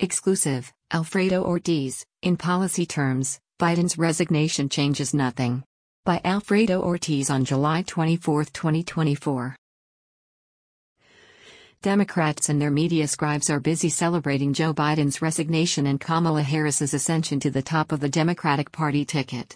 Exclusive, Alfredo Ortiz. In policy terms, Biden's resignation changes nothing. By Alfredo Ortiz on July 24, 2024. Democrats and their media scribes are busy celebrating Joe Biden's resignation and Kamala Harris's ascension to the top of the Democratic Party ticket.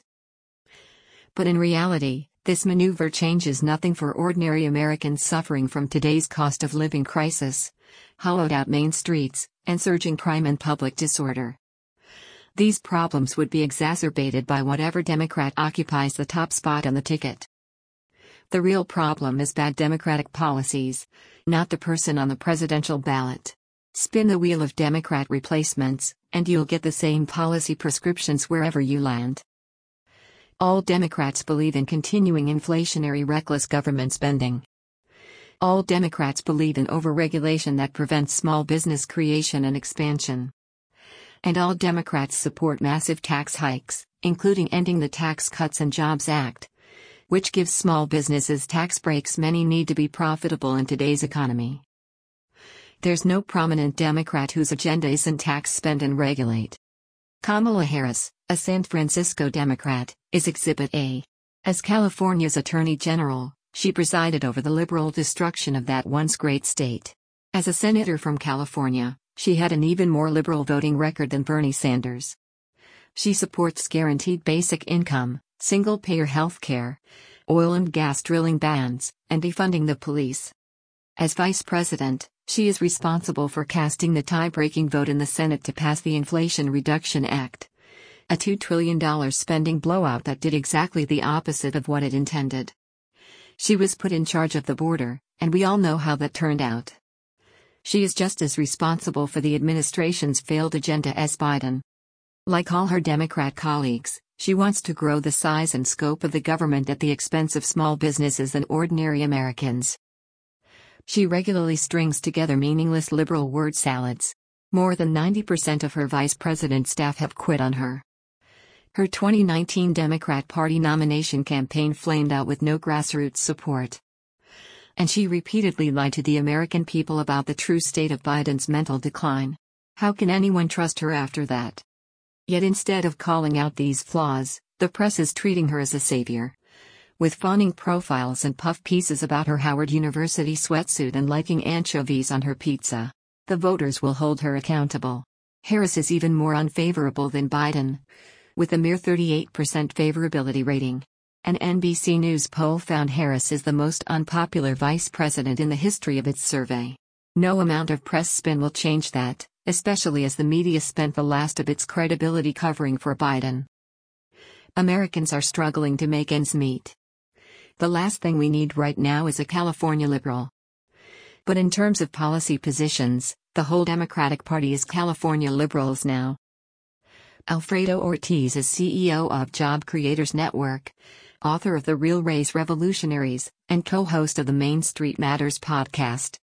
But in reality, this maneuver changes nothing for ordinary Americans suffering from today's cost of living crisis, hollowed-out main streets, and surging crime and public disorder. These problems would be exacerbated by whatever Democrat occupies the top spot on the ticket. The real problem is bad Democratic policies, not the person on the presidential ballot. Spin the wheel of Democrat replacements, and you'll get the same policy prescriptions wherever you land. All Democrats believe in continuing inflationary reckless government spending. All Democrats believe in overregulation that prevents small business creation and expansion. And all Democrats support massive tax hikes, including ending the Tax Cuts and Jobs Act, which gives small businesses tax breaks many need to be profitable in today's economy. There's no prominent Democrat whose agenda isn't tax, spend, and regulate. Kamala Harris, a San Francisco Democrat, is Exhibit A. As California's Attorney General, she presided over the liberal destruction of that once great state. As a senator from California, she had an even more liberal voting record than Bernie Sanders. She supports guaranteed basic income, single-payer health care, oil and gas drilling bans, and defunding the police. As vice president, she is responsible for casting the tie-breaking vote in the Senate to pass the Inflation Reduction Act, a $2 trillion spending blowout that did exactly the opposite of what it intended. She was put in charge of the border, and we all know how that turned out. She is just as responsible for the administration's failed agenda as Biden. Like all her Democrat colleagues, she wants to grow the size and scope of the government at the expense of small businesses and ordinary Americans. She regularly strings together meaningless liberal word salads. More than 90% of her vice president staff have quit on her. Her 2019 Democrat Party nomination campaign flamed out with no grassroots support. And she repeatedly lied to the American people about the true state of Biden's mental decline. How can anyone trust her after that? Yet instead of calling out these flaws, the press is treating her as a savior. With fawning profiles and puff pieces about her Howard University sweatsuit and liking anchovies on her pizza. The voters will hold her accountable. Harris is even more unfavorable than Biden, with a mere 38% favorability rating. An NBC News poll found Harris is the most unpopular vice president in the history of its survey. No amount of press spin will change that, especially as the media spent the last of its credibility covering for Biden. Americans are struggling to make ends meet. The last thing we need right now is a California liberal. But in terms of policy positions, the whole Democratic Party is California liberals now. Alfredo Ortiz is CEO of Job Creators Network, author of The Real Race Revolutionaries, and co-host of the Main Street Matters podcast.